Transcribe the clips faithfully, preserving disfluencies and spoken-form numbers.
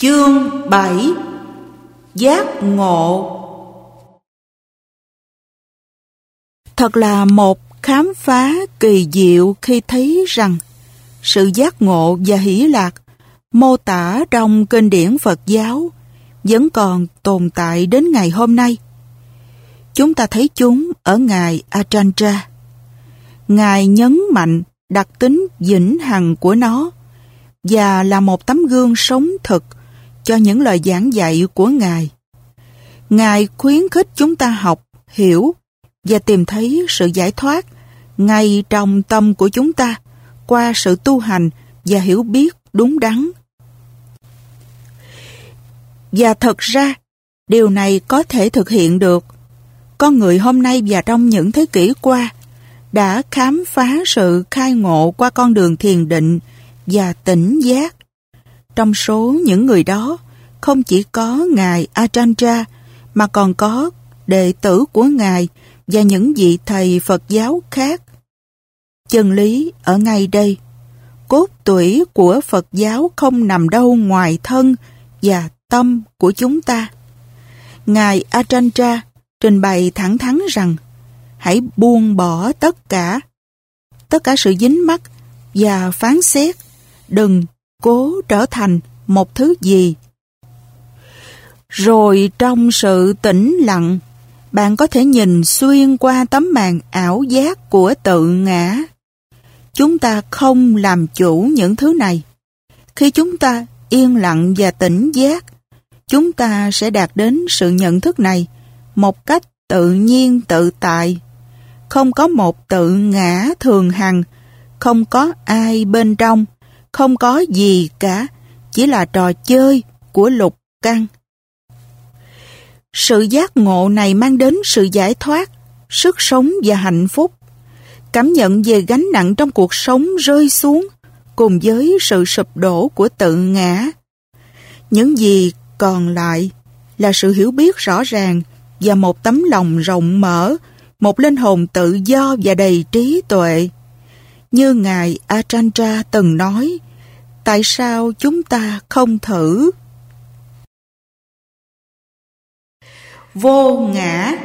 Chương bảy. Giác ngộ. Thật là một khám phá kỳ diệu khi thấy rằng sự giác ngộ và hỷ lạc mô tả trong kinh điển Phật giáo vẫn còn tồn tại đến ngày hôm nay. Chúng ta thấy chúng ở Ngài Ajahn. Ngài nhấn mạnh đặc tính vĩnh hằng của nó và là một tấm gương sống thực cho những lời giảng dạy của Ngài. Ngài khuyến khích chúng ta học, hiểu và tìm thấy sự giải thoát ngay trong tâm của chúng ta qua sự tu hành và hiểu biết đúng đắn. Và thật ra, điều này có thể thực hiện được. Con người hôm nay và trong những thế kỷ qua đã khám phá sự khai ngộ qua con đường thiền định và tỉnh giác. Trong số những người đó, không chỉ có Ngài Ajahn mà còn có đệ tử của Ngài và những vị thầy Phật giáo khác. Chân lý ở ngay đây. Cốt tủy của Phật giáo không nằm đâu ngoài thân và tâm của chúng ta. Ngài Ajahn trình bày thẳng thắn rằng hãy buông bỏ tất cả, tất cả sự dính mắc và phán xét. Đừng cố trở thành một thứ gì. Rồi trong sự tĩnh lặng, bạn có thể nhìn xuyên qua tấm màn ảo giác của tự ngã. Chúng ta không làm chủ những thứ này. Khi chúng ta yên lặng và tỉnh giác, chúng ta sẽ đạt đến sự nhận thức này một cách tự nhiên tự tại. Không có một tự ngã thường hằng, không có ai bên trong, không có gì cả, chỉ là trò chơi của lục căn. Sự giác ngộ này mang đến sự giải thoát, sức sống và hạnh phúc. Cảm nhận về gánh nặng trong cuộc sống rơi xuống cùng với sự sụp đổ của tự ngã. Những gì còn lại là sự hiểu biết rõ ràng và một tấm lòng rộng mở, một linh hồn tự do và đầy trí tuệ. Như Ngài Ajahn từng nói, tại sao chúng ta không thử? Vô ngã.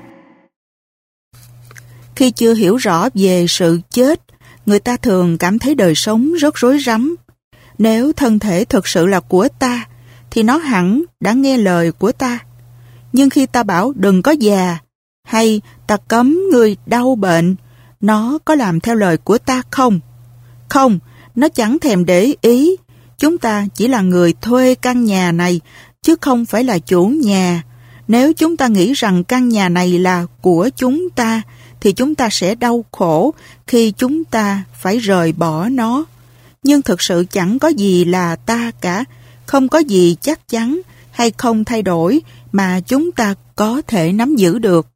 Khi chưa hiểu rõ về sự chết, người ta thường cảm thấy đời sống rất rối rắm. Nếu thân thể thực sự là của ta, thì nó hẳn đã nghe lời của ta. Nhưng khi ta bảo đừng có già, hay ta cấm người đau bệnh, nó có làm theo lời của ta không? Không, nó chẳng thèm để ý. Chúng ta chỉ là người thuê căn nhà này, chứ không phải là chủ nhà. Nếu chúng ta nghĩ rằng căn nhà này là của chúng ta, thì chúng ta sẽ đau khổ khi chúng ta phải rời bỏ nó. Nhưng thực sự chẳng có gì là ta cả, không có gì chắc chắn hay không thay đổi mà chúng ta có thể nắm giữ được.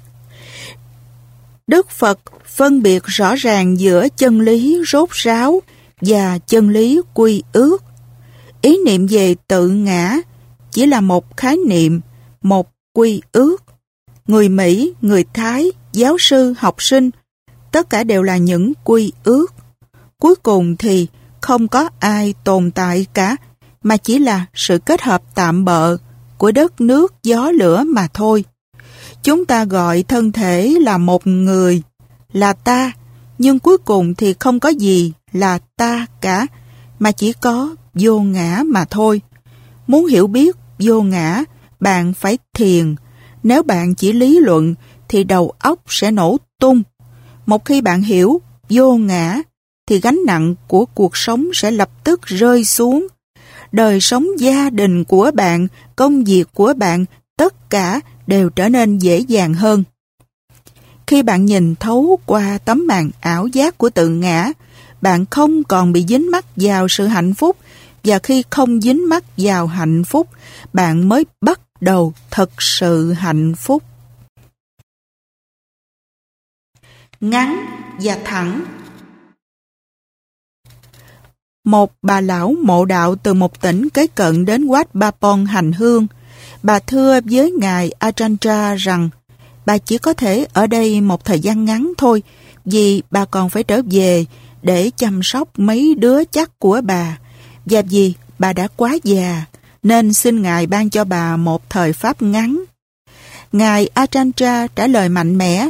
Đức Phật phân biệt rõ ràng giữa chân lý rốt ráo và chân lý quy ước. Ý niệm về tự ngã chỉ là một khái niệm, một quy ước. Người Mỹ, người Thái, giáo sư, học sinh, tất cả đều là những quy ước. Cuối cùng thì không có ai tồn tại cả, mà chỉ là sự kết hợp tạm bợ của đất nước, gió lửa mà thôi. Chúng ta gọi thân thể là một người, là ta, nhưng cuối cùng thì không có gì là ta cả, mà chỉ có vô ngã mà thôi. Muốn hiểu biết vô ngã, bạn phải thiền. Nếu bạn chỉ lý luận, thì đầu óc sẽ nổ tung. Một khi bạn hiểu vô ngã, thì gánh nặng của cuộc sống sẽ lập tức rơi xuống. Đời sống gia đình của bạn, công việc của bạn, tất cả đều trở nên dễ dàng hơn. Khi bạn nhìn thấu qua tấm màn ảo giác của tự ngã, bạn không còn bị dính mắc vào sự hạnh phúc, và khi không dính mắc vào hạnh phúc, bạn mới bắt đầu thật sự hạnh phúc. Ngắn và thẳng. Một bà lão mộ đạo từ một tỉnh kế cận đến Wat Bapong hành hương. Bà thưa với Ngài Ajahn rằng bà chỉ có thể ở đây một thời gian ngắn thôi, vì bà còn phải trở về để chăm sóc mấy đứa chắc của bà, và vì bà đã quá già, nên xin Ngài ban cho bà một thời pháp ngắn. Ngài Ajahn trả lời mạnh mẽ: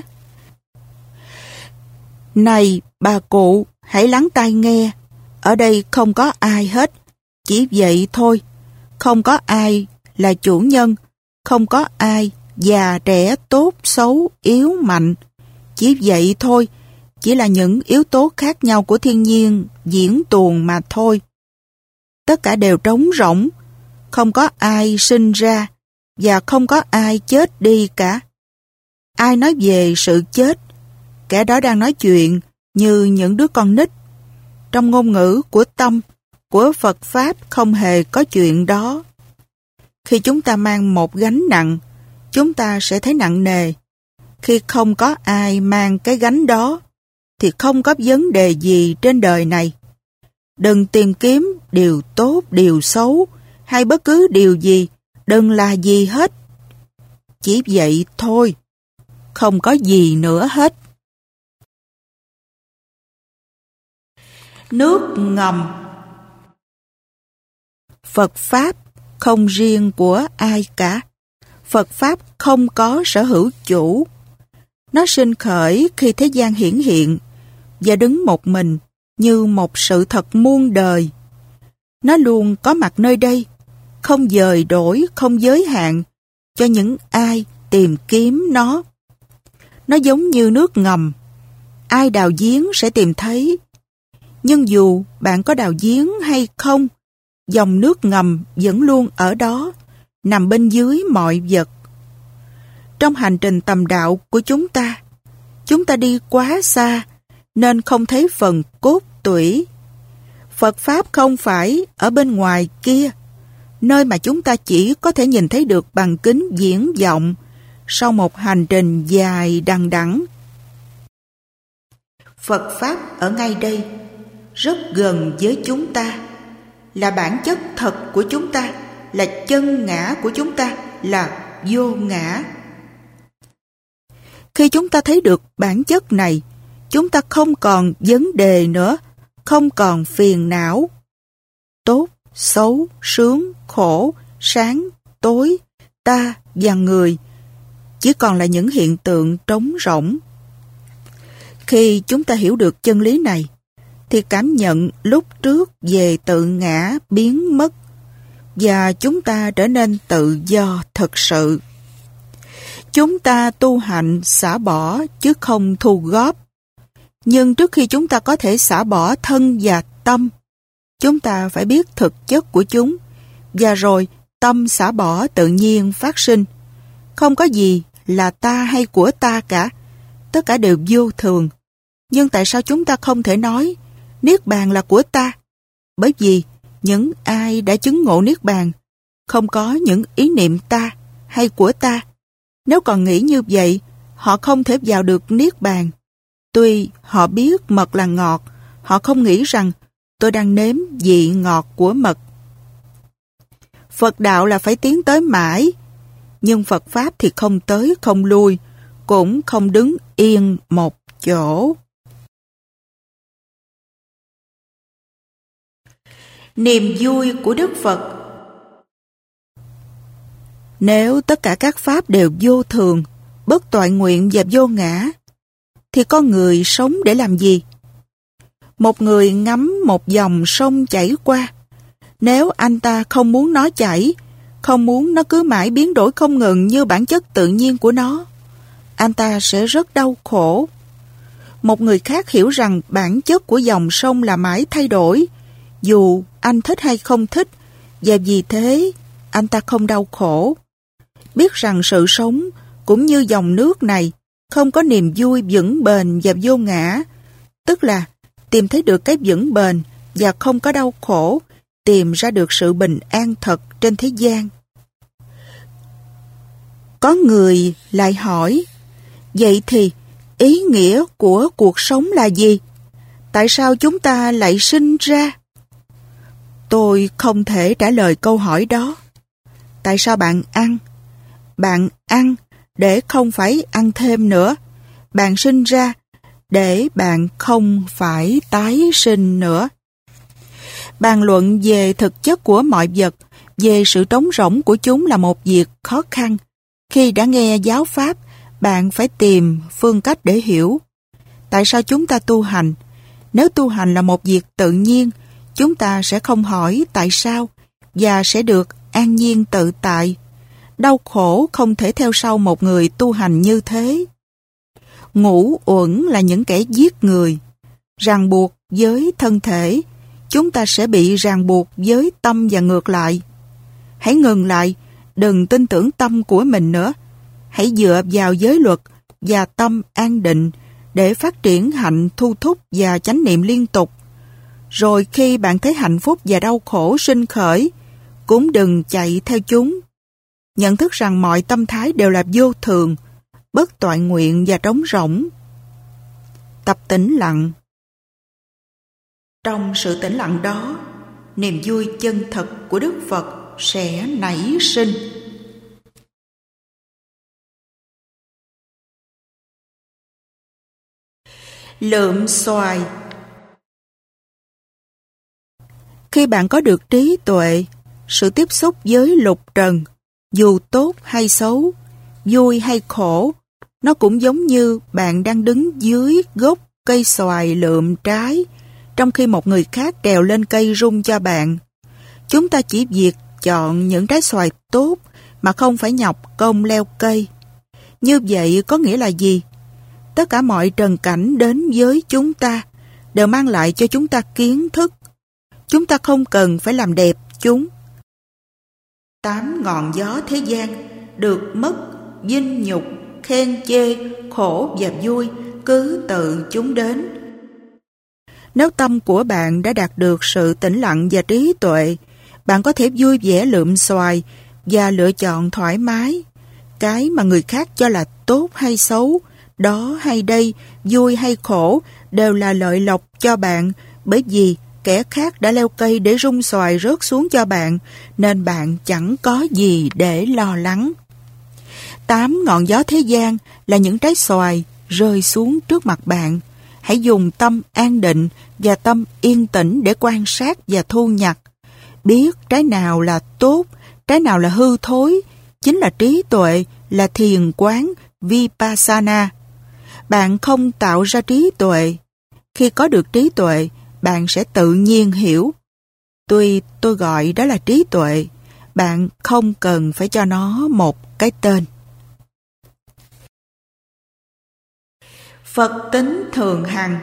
Này bà cụ, hãy lắng tai nghe. Ở đây không có ai hết. Chỉ vậy thôi. Không có ai là chủ nhân. Không có ai già trẻ tốt xấu yếu mạnh. Chỉ vậy thôi. Chỉ là những yếu tố khác nhau của thiên nhiên diễn tuồng mà thôi. Tất cả đều trống rỗng. Không có ai sinh ra và không có ai chết đi cả. Ai nói về sự chết, kẻ đó đang nói chuyện như những đứa con nít. Trong ngôn ngữ của tâm, của Phật Pháp không hề có chuyện đó. Khi chúng ta mang một gánh nặng, chúng ta sẽ thấy nặng nề. Khi không có ai mang cái gánh đó, thì không có vấn đề gì trên đời này. Đừng tìm kiếm điều tốt, điều xấu, hay bất cứ điều gì, đừng là gì hết. Chỉ vậy thôi, không có gì nữa hết. Nước ngầm. Phật Pháp không riêng của ai cả. Phật Pháp không có sở hữu chủ. Nó sinh khởi khi thế gian hiển hiện và đứng một mình như một sự thật muôn đời. Nó luôn có mặt nơi đây, không dời đổi, không giới hạn cho những ai tìm kiếm nó. Nó giống như nước ngầm. Ai đào giếng sẽ tìm thấy. Nhưng dù bạn có đào giếng hay không, dòng nước ngầm vẫn luôn ở đó, nằm bên dưới mọi vật. Trong hành trình tầm đạo của chúng ta, chúng ta đi quá xa nên không thấy phần cốt tủy. Phật Pháp không phải ở bên ngoài kia, nơi mà chúng ta chỉ có thể nhìn thấy được bằng kính viễn vọng sau một hành trình dài đằng đẵng. Phật Pháp ở ngay đây, rất gần với chúng ta, là bản chất thật của chúng ta, là chân ngã của chúng ta, là vô ngã. Khi chúng ta thấy được bản chất này, chúng ta không còn vấn đề nữa, không còn phiền não. Tốt, xấu, sướng, khổ, sáng, tối, ta và người chỉ còn là những hiện tượng trống rỗng. Khi chúng ta hiểu được chân lý này, thì cảm nhận lúc trước về tự ngã biến mất và chúng ta trở nên tự do thực sự. Chúng ta tu hành xả bỏ chứ không thu góp. Nhưng trước khi chúng ta có thể xả bỏ thân và tâm, chúng ta phải biết thực chất của chúng, và rồi tâm xả bỏ tự nhiên phát sinh. Không có gì là ta hay của ta cả, tất cả đều vô thường. Nhưng tại sao chúng ta không thể nói Niết Bàn là của ta? Bởi vì những ai đã chứng ngộ Niết Bàn không có những ý niệm ta hay của ta. Nếu còn nghĩ như vậy, họ không thể vào được Niết Bàn. Tuy họ biết mật là ngọt, họ không nghĩ rằng tôi đang nếm vị ngọt của mật. Phật đạo là phải tiến tới mãi, nhưng Phật Pháp thì không tới không lui, cũng không đứng yên một chỗ. Niềm vui của Đức Phật. Nếu tất cả các pháp đều vô thường, bất toại nguyện và vô ngã, thì con người sống để làm gì? Một người ngắm một dòng sông chảy qua. Nếu anh ta không muốn nó chảy, không muốn nó cứ mãi biến đổi không ngừng như bản chất tự nhiên của nó, anh ta sẽ rất đau khổ. Một người khác hiểu rằng bản chất của dòng sông là mãi thay đổi, dù anh thích hay không thích, và vì thế anh ta không đau khổ. Biết rằng sự sống cũng như dòng nước này không có niềm vui vững bền và vô ngã, tức là tìm thấy được cái vững bền và không có đau khổ, tìm ra được sự bình an thật trên thế gian. Có người lại hỏi, vậy thì ý nghĩa của cuộc sống là gì? Tại sao chúng ta lại sinh ra? Tôi không thể trả lời câu hỏi đó. Tại sao bạn ăn? Bạn ăn để không phải ăn thêm nữa. Bạn sinh ra để bạn không phải tái sinh nữa. Bàn luận về thực chất của mọi vật về sự trống rỗng của chúng là một việc khó khăn. Khi đã nghe giáo pháp, bạn phải tìm phương cách để hiểu. Tại sao chúng ta tu hành? Nếu tu hành là một việc tự nhiên, chúng ta sẽ không hỏi tại sao và sẽ được an nhiên tự tại. Đau khổ không thể theo sau một người tu hành như thế. Ngũ uẩn là những kẻ giết người. Ràng buộc với thân thể, chúng ta sẽ bị ràng buộc với tâm và ngược lại. Hãy ngừng lại, đừng tin tưởng tâm của mình nữa. Hãy dựa vào giới luật và tâm an định để phát triển hạnh thu thúc và chánh niệm liên tục. Rồi khi bạn thấy hạnh phúc và đau khổ sinh khởi, cũng đừng chạy theo chúng. Nhận thức rằng mọi tâm thái đều là vô thường, bất toại nguyện và trống rỗng. Tập tĩnh lặng. Trong sự tĩnh lặng đó, niềm vui chân thật của Đức Phật sẽ nảy sinh. Lượm xoài. Khi bạn có được trí tuệ, sự tiếp xúc với lục trần, dù tốt hay xấu, vui hay khổ, nó cũng giống như bạn đang đứng dưới gốc cây xoài lượm trái, trong khi một người khác trèo lên cây rung cho bạn. Chúng ta chỉ việc chọn những trái xoài tốt mà không phải nhọc công leo cây. Như vậy có nghĩa là gì? Tất cả mọi trần cảnh đến với chúng ta đều mang lại cho chúng ta kiến thức. Chúng ta không cần phải làm đẹp chúng. Tám ngọn gió thế gian, được mất, vinh nhục, khen chê, khổ và vui, cứ tự chúng đến. Nếu tâm của bạn đã đạt được sự tĩnh lặng và trí tuệ, bạn có thể vui vẻ lượm xoài và lựa chọn thoải mái. Cái mà người khác cho là tốt hay xấu, đó hay đây, vui hay khổ, đều là lợi lộc cho bạn, bởi vì kẻ khác đã leo cây để rung xoài rớt xuống cho bạn, nên bạn chẳng có gì để lo lắng. Tám ngọn gió thế gian là những trái xoài rơi xuống trước mặt bạn. Hãy dùng tâm an định và tâm yên tĩnh để quan sát và thu nhặt. Biết trái nào là tốt, trái nào là hư thối, chính là trí tuệ, là thiền quán, vipassana. Bạn không tạo ra trí tuệ. Khi có được trí tuệ, bạn sẽ tự nhiên hiểu. Tuy tôi gọi đó là trí tuệ, bạn không cần phải cho nó một cái tên. Phật tính thường hằng.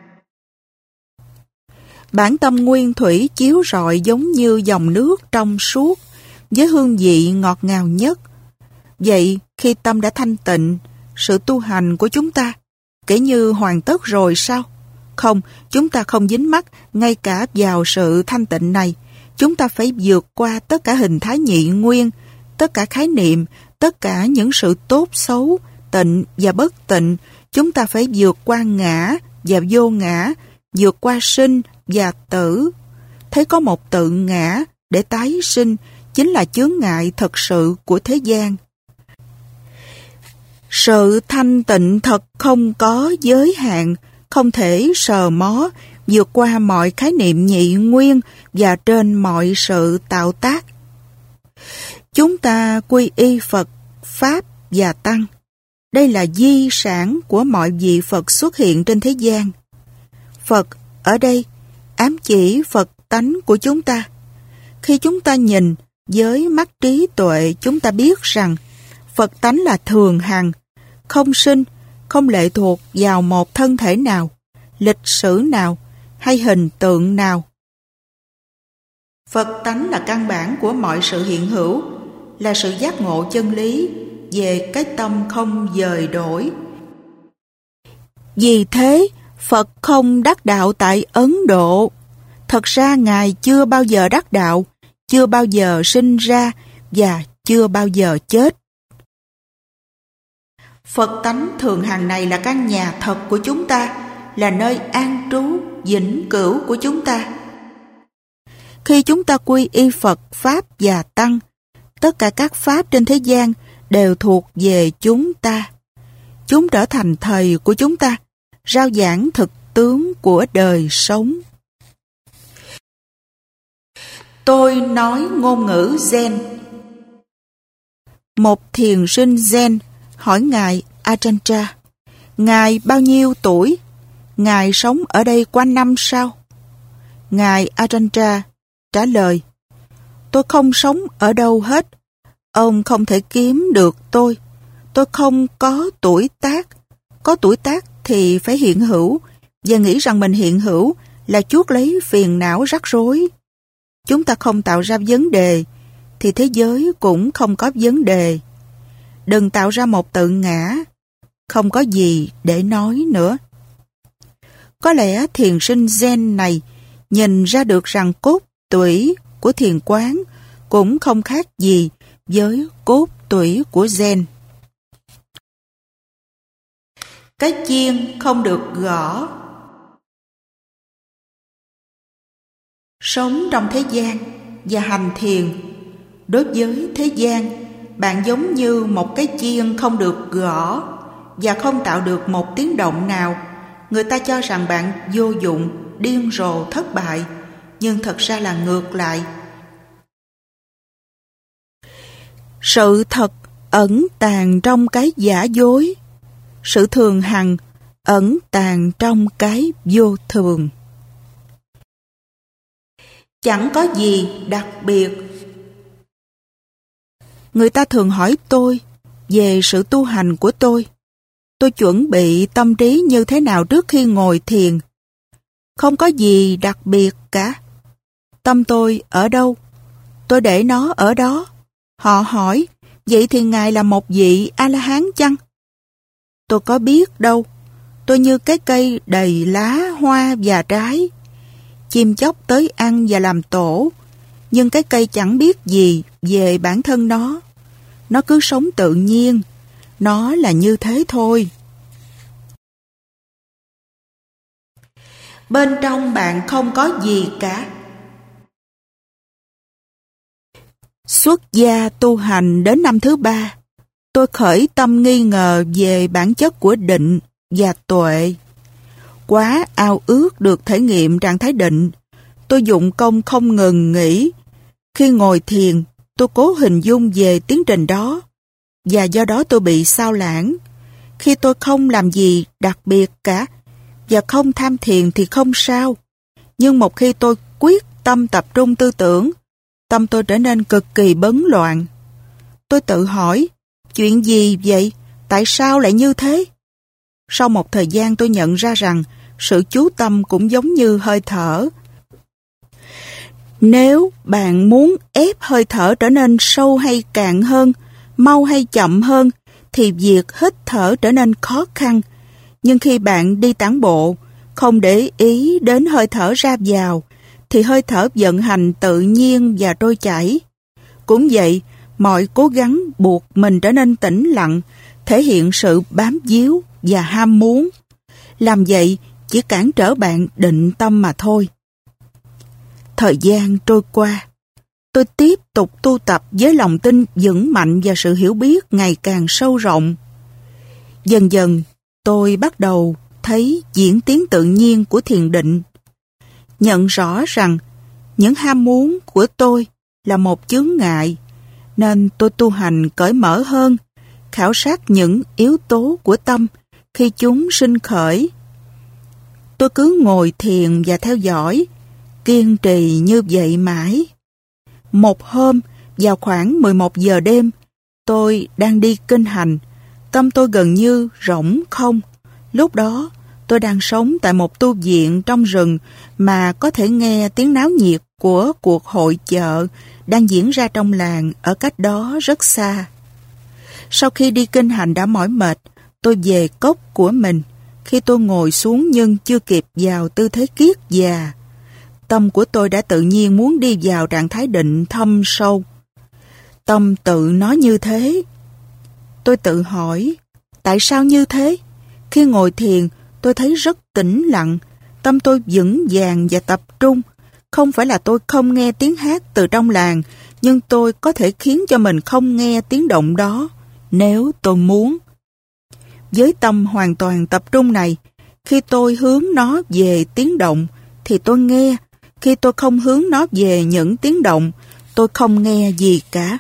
Bản tâm nguyên thủy chiếu rọi giống như dòng nước trong suốt, với hương vị ngọt ngào nhất. Vậy khi tâm đã thanh tịnh, sự tu hành của chúng ta kể như hoàn tất rồi sao? Không, chúng ta không dính mắc ngay cả vào sự thanh tịnh này. Chúng ta phải vượt qua tất cả hình thái nhị nguyên, tất cả khái niệm, tất cả những sự tốt xấu, tịnh và bất tịnh. Chúng ta phải vượt qua ngã và vô ngã, vượt qua sinh và tử. Thấy có một tự ngã để tái sinh chính là chướng ngại thật sự của thế gian. Sự thanh tịnh thật không có giới hạn, không thể sờ mó, vượt qua mọi khái niệm nhị nguyên và trên mọi sự tạo tác. Chúng ta quy y Phật, Pháp và Tăng. Đây là di sản của mọi vị Phật xuất hiện trên thế gian. Phật ở đây ám chỉ Phật tánh của chúng ta. Khi chúng ta nhìn với mắt trí tuệ, chúng ta biết rằng Phật tánh là thường hằng, không sinh, không lệ thuộc vào một thân thể nào, lịch sử nào hay hình tượng nào. Phật tánh là căn bản của mọi sự hiện hữu, là sự giác ngộ chân lý về cái tâm không dời đổi. Vì thế, Phật không đắc đạo tại Ấn Độ. Thật ra Ngài chưa bao giờ đắc đạo, chưa bao giờ sinh ra và chưa bao giờ chết. Phật tánh thường hằng này là căn nhà thật của chúng ta, là nơi an trú vĩnh cửu của chúng ta. Khi chúng ta quy y Phật, Pháp và Tăng, tất cả các Pháp trên thế gian đều thuộc về chúng ta. Chúng trở thành thầy của chúng ta, rao giảng thực tướng của đời sống. Tôi nói ngôn ngữ Zen. Một thiền sinh Zen hỏi Ngài Ajahn: Ngài bao nhiêu tuổi? Ngài sống ở đây quanh năm sao? Ngài Ajahn trả lời: Tôi không sống ở đâu hết. Ông không thể kiếm được tôi. Tôi không có tuổi tác. Có tuổi tác thì phải hiện hữu, và nghĩ rằng mình hiện hữu là chuốc lấy phiền não rắc rối. Chúng ta không tạo ra vấn đề, thì thế giới cũng không có vấn đề. Đừng tạo ra một tự ngã, không có gì để nói nữa. Có lẽ thiền sinh Zen này nhìn ra được rằng cốt tủy của thiền quán cũng không khác gì với cốt tủy của Zen. Cái chiên không được gõ. Sống trong thế gian và hành thiền, đối với thế gian, bạn giống như một cái chiên không được gõ và không tạo được một tiếng động nào. Người ta cho rằng bạn vô dụng, điên rồ, thất bại, nhưng thật ra là ngược lại. Sự thật ẩn tàng trong cái giả dối, sự thường hằng ẩn tàng trong cái vô thường. Chẳng có gì đặc biệt. Người ta thường hỏi tôi về sự tu hành của tôi. Tôi chuẩn bị tâm trí như thế nào trước khi ngồi thiền? Không có gì đặc biệt cả. Tâm tôi ở đâu? Tôi để nó ở đó. Họ hỏi, vậy thì Ngài là một vị A-la-hán chăng? Tôi có biết đâu. Tôi như cái cây đầy lá, hoa và trái. Chim chóc tới ăn và làm tổ, nhưng cái cây chẳng biết gì về bản thân nó. Nó cứ sống tự nhiên. Nó là như thế thôi. Bên trong bạn không có gì cả. Xuất gia tu hành đến năm thứ ba, tôi khởi tâm nghi ngờ về bản chất của định và tuệ. Quá ao ước được thể nghiệm trạng thái định, tôi dụng công không ngừng nghỉ. Khi ngồi thiền, tôi cố hình dung về tiến trình đó, và do đó tôi bị sao lãng. Khi tôi không làm gì đặc biệt cả, và không tham thiền thì không sao. Nhưng một khi tôi quyết tâm tập trung tư tưởng, tâm tôi trở nên cực kỳ bấn loạn. Tôi tự hỏi, chuyện gì vậy? Tại sao lại như thế? Sau một thời gian tôi nhận ra rằng sự chú tâm cũng giống như hơi thở. Nếu bạn muốn ép hơi thở trở nên sâu hay cạn hơn, mau hay chậm hơn, thì việc hít thở trở nên khó khăn. Nhưng khi bạn đi tản bộ, không để ý đến hơi thở ra vào, thì hơi thở vận hành tự nhiên và trôi chảy. Cũng vậy, mọi cố gắng buộc mình trở nên tĩnh lặng, thể hiện sự bám víu và ham muốn. Làm vậy chỉ cản trở bạn định tâm mà thôi. Thời gian trôi qua, tôi tiếp tục tu tập với lòng tin vững mạnh và sự hiểu biết ngày càng sâu rộng. Dần dần, tôi bắt đầu thấy diễn tiến tự nhiên của thiền định. Nhận rõ rằng những ham muốn của tôi là một chướng ngại, nên tôi tu hành cởi mở hơn, khảo sát những yếu tố của tâm khi chúng sinh khởi. Tôi cứ ngồi thiền và theo dõi, kiên trì như vậy mãi. Một hôm, vào khoảng mười một giờ đêm, tôi đang đi kinh hành, tâm tôi gần như rỗng không. Lúc đó, tôi đang sống tại một tu viện trong rừng mà có thể nghe tiếng náo nhiệt của cuộc hội chợ đang diễn ra trong làng ở cách đó rất xa. Sau khi đi kinh hành đã mỏi mệt, tôi về cốc của mình. Khi tôi ngồi xuống nhưng chưa kịp vào tư thế kiết già, tâm của tôi đã tự nhiên muốn đi vào trạng thái định thâm sâu. Tâm tự nói như thế. Tôi tự hỏi, tại sao như thế? Khi ngồi thiền, tôi thấy rất tĩnh lặng, tâm tôi vững vàng và tập trung. Không phải là tôi không nghe tiếng hát từ trong làng, nhưng tôi có thể khiến cho mình không nghe tiếng động đó, nếu tôi muốn. Với tâm hoàn toàn tập trung này, khi tôi hướng nó về tiếng động, thì tôi nghe. Khi tôi không hướng nó về những tiếng động, tôi không nghe gì cả.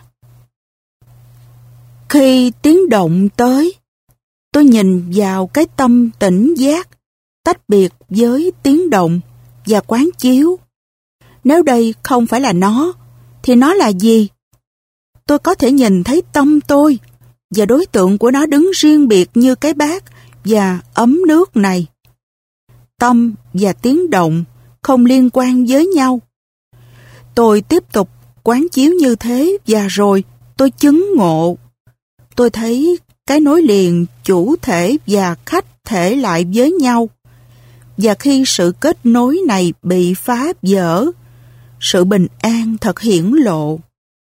Khi tiếng động tới, tôi nhìn vào cái tâm tỉnh giác, tách biệt với tiếng động và quán chiếu. Nếu đây không phải là nó, thì nó là gì? Tôi có thể nhìn thấy tâm tôi, và đối tượng của nó đứng riêng biệt như cái bát và ấm nước này. Tâm và tiếng động không liên quan với nhau. Tôi tiếp tục quán chiếu như thế và rồi tôi chứng ngộ. Tôi thấy cái nối liền chủ thể và khách thể lại với nhau. Và khi sự kết nối này bị phá vỡ, sự bình an thật hiển lộ.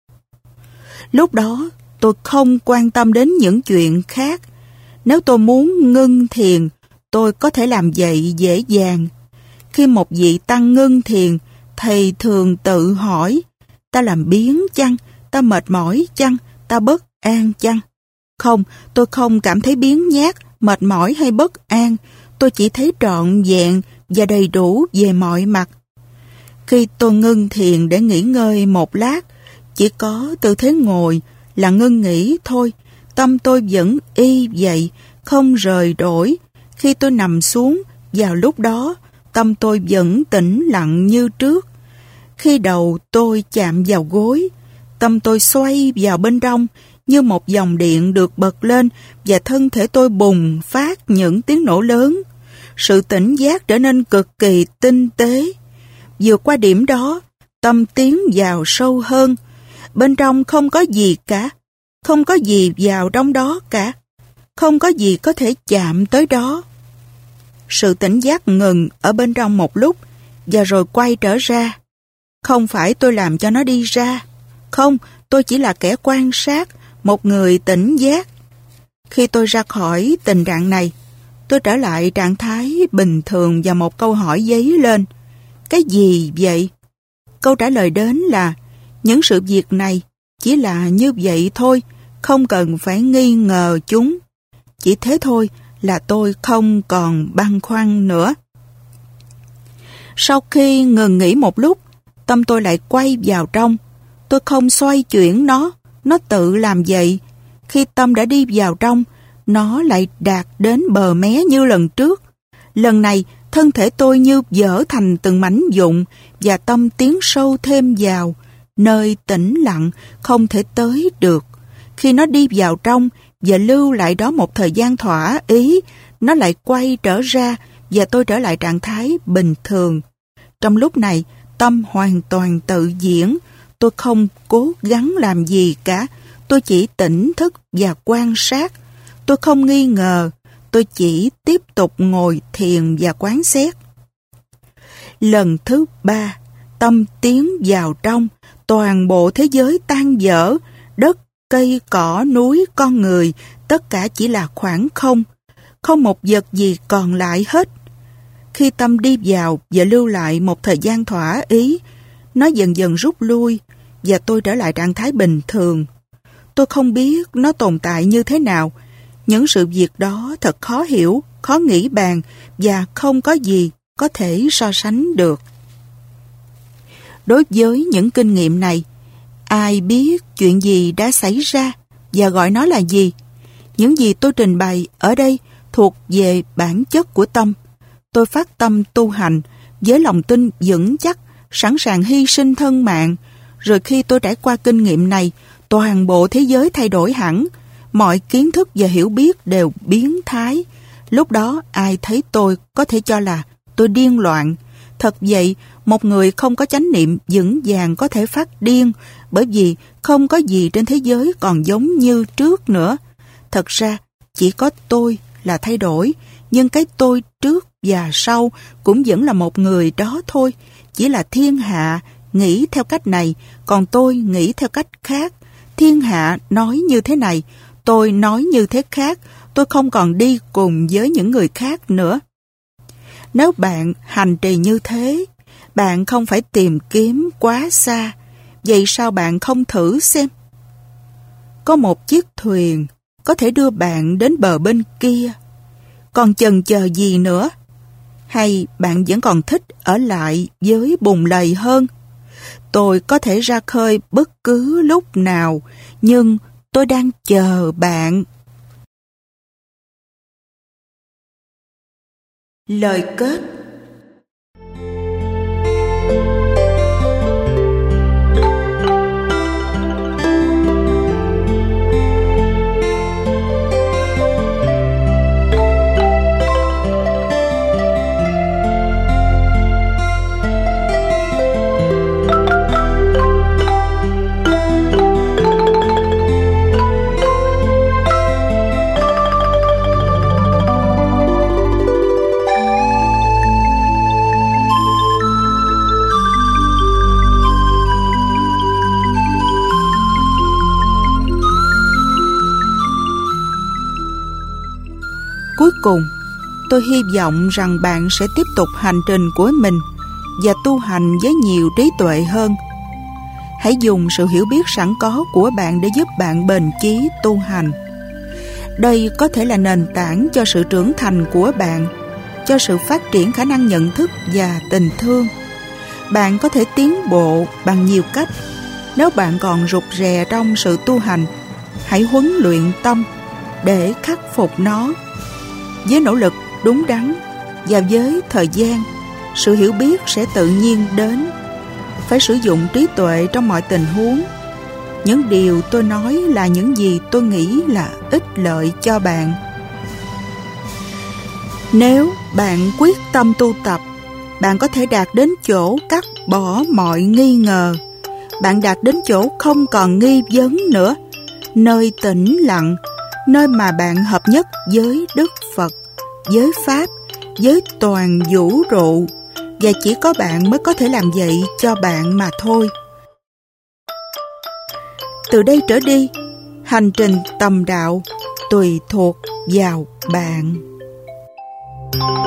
Lúc đó tôi không quan tâm đến những chuyện khác. Nếu tôi muốn ngưng thiền, tôi có thể làm vậy dễ dàng. Khi một vị tăng ngưng thiền, thầy thường tự hỏi, ta làm biếng chăng, ta mệt mỏi chăng, ta bất an chăng? Không, tôi không cảm thấy biếng nhác, mệt mỏi hay bất an. Tôi chỉ thấy trọn vẹn và đầy đủ về mọi mặt. Khi tôi ngưng thiền để nghỉ ngơi một lát, chỉ có tư thế ngồi là ngưng nghỉ thôi. Tâm tôi vẫn y vậy, không rời đổi. Khi tôi nằm xuống, vào lúc đó, tâm tôi vẫn tĩnh lặng như trước. Khi đầu tôi chạm vào gối, tâm tôi xoay vào bên trong như một dòng điện được bật lên và thân thể tôi bùng phát những tiếng nổ lớn. Sự tỉnh giác trở nên cực kỳ tinh tế. Vượt qua điểm đó, tâm tiến vào sâu hơn. Bên trong không có gì cả, không có gì vào trong đó cả, không có gì có thể chạm tới đó. Sự tỉnh giác ngừng ở bên trong một lúc và rồi quay trở ra. Không phải tôi làm cho nó đi ra. Không, tôi chỉ là kẻ quan sát, một người tỉnh giác. Khi tôi ra khỏi tình trạng này, tôi trở lại trạng thái bình thường và một câu hỏi dấy lên. Cái gì vậy? Câu trả lời đến là những sự việc này chỉ là như vậy thôi, không cần phải nghi ngờ chúng. Chỉ thế thôi là tôi không còn băn khoăn nữa. Sau khi ngừng nghỉ một lúc, tâm tôi lại quay vào trong. Tôi không xoay chuyển nó, nó tự làm vậy. Khi tâm đã đi vào trong, nó lại đạt đến bờ mé như lần trước. Lần này, thân thể tôi như vỡ thành từng mảnh vụn và tâm tiến sâu thêm vào, nơi tĩnh lặng không thể tới được. Khi nó đi vào trong và lưu lại đó một thời gian thỏa ý, nó lại quay trở ra và tôi trở lại trạng thái bình thường. Trong lúc này, tâm hoàn toàn tự diễn. Tôi không cố gắng làm gì cả. Tôi chỉ tỉnh thức và quan sát. Tôi không nghi ngờ. Tôi chỉ tiếp tục ngồi thiền và quán xét. Lần thứ ba, tâm tiến vào trong. Toàn bộ thế giới tan vỡ. Đất, cây, cỏ, núi, con người, tất cả chỉ là khoảng không. Không một vật gì còn lại hết. Khi tâm đi vào và lưu lại một thời gian thỏa ý, nó dần dần rút lui và tôi trở lại trạng thái bình thường. Tôi không biết nó tồn tại như thế nào. Những sự việc đó thật khó hiểu, khó nghĩ bàn và không có gì có thể so sánh được. Đối với những kinh nghiệm này, ai biết chuyện gì đã xảy ra và gọi nó là gì? Những gì tôi trình bày ở đây thuộc về bản chất của tâm. Tôi phát tâm tu hành với lòng tin vững chắc, sẵn sàng hy sinh thân mạng. Rồi khi tôi trải qua kinh nghiệm này, toàn bộ thế giới thay đổi hẳn. Mọi kiến thức và hiểu biết đều biến thái. Lúc đó ai thấy tôi có thể cho là tôi điên loạn. Thật vậy, một người không có chánh niệm vững vàng có thể phát điên, bởi vì không có gì trên thế giới còn giống như trước nữa. Thật ra, chỉ có tôi là thay đổi, nhưng cái tôi trước và sau cũng vẫn là một người đó thôi. Chỉ là thiên hạ nghĩ theo cách này, còn tôi nghĩ theo cách khác. Thiên hạ nói như thế này, tôi nói như thế khác. Tôi không còn đi cùng với những người khác nữa. Nếu bạn hành trì như thế, bạn không phải tìm kiếm quá xa. Vậy sao bạn không thử xem? Có một chiếc thuyền có thể đưa bạn đến bờ bên kia. Còn chần chờ gì nữa? Hay bạn vẫn còn thích ở lại với bùn lầy hơn? Tôi có thể ra khơi bất cứ lúc nào, nhưng tôi đang chờ bạn. Lời kết. Cuối cùng, tôi hy vọng rằng bạn sẽ tiếp tục hành trình của mình và tu hành với nhiều trí tuệ hơn. Hãy dùng sự hiểu biết sẵn có của bạn để giúp bạn bền chí tu hành. Đây có thể là nền tảng cho sự trưởng thành của bạn, cho sự phát triển khả năng nhận thức và tình thương. Bạn có thể tiến bộ bằng nhiều cách. Nếu bạn còn rụt rè trong sự tu hành, hãy huấn luyện tâm để khắc phục nó. Với nỗ lực đúng đắn và với thời gian, sự hiểu biết sẽ tự nhiên đến. Phải sử dụng trí tuệ trong mọi tình huống. Những điều tôi nói là những gì tôi nghĩ là ích lợi cho bạn. Nếu bạn quyết tâm tu tập, bạn có thể đạt đến chỗ cắt bỏ mọi nghi ngờ. Bạn đạt đến chỗ không còn nghi vấn nữa, nơi tĩnh lặng, nơi mà bạn hợp nhất với Đức Phật, với Pháp, với toàn vũ trụ, và chỉ có bạn mới có thể làm vậy cho bạn mà thôi. Từ đây trở đi, hành trình tầm đạo tùy thuộc vào bạn.